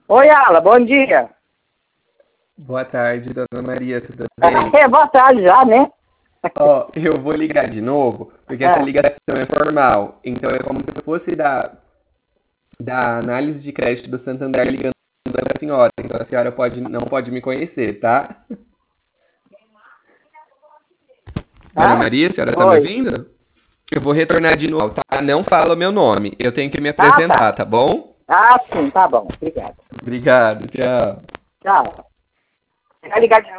Oi, Ala, bom dia. Boa tarde, dona Maria, tudo bem? Boa tarde já, né? Ó, eu vou ligar de novo, porque essa É. ligação é formal. Então é como se eu fosse da análise de crédito do Santander ligando para a senhora. Então a senhora não pode me conhecer, tá? Dona Hã? Maria, a senhora tá me Oi. ouvindo? Eu vou retornar de novo, tá? Não fala o meu nome. Eu tenho que me Ah, tá. apresentar, tá bom? Ah, sim, tá bom. Obrigado. Obrigado, tchau. Tchau. Vai ligar de novo.